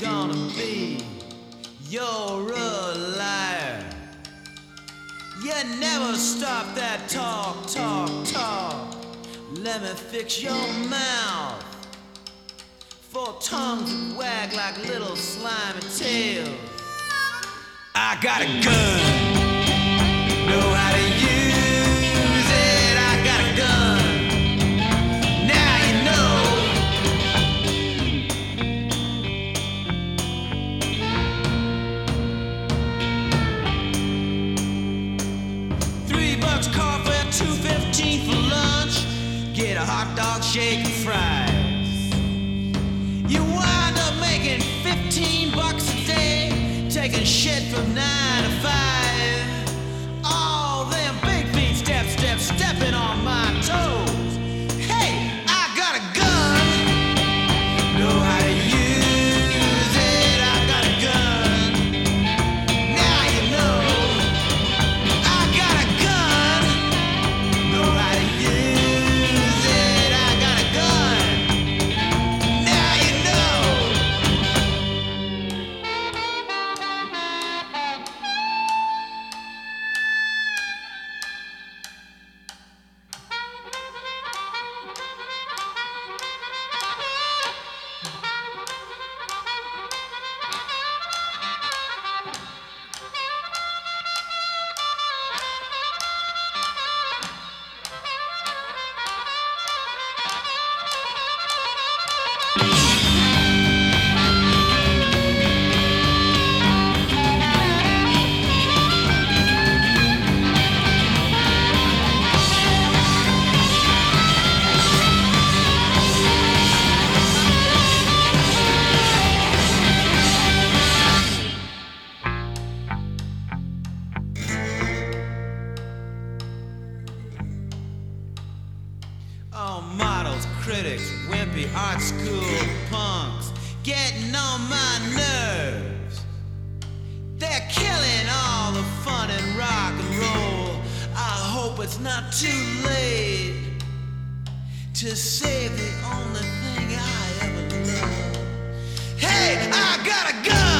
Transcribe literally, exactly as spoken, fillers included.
gonna be. You're a liar. You never stop that talk, talk, talk. Let me fix your mouth. For tongues that wag like little slimy tails. I got a gun. Know how to use it. I got a gun. Now you know. Three bucks coffee, two fifteen for lunch. Get a hot dog, shake and fries. You wind up making fifteen bucks a day, taking shit from nine to five. All them big feet step, step, stepping on my toes. Hey, I got a gun. Know how to use it. I got a gun. Now you know. I got a gun. Know how to use it. I got a gun. Now you know. Oh, models, critics, wimpy art school punks, getting on my nerves. They're killing all the fun in rock and roll. I hope it's not too late to save the only thing I ever loved. Hey, I got a gun!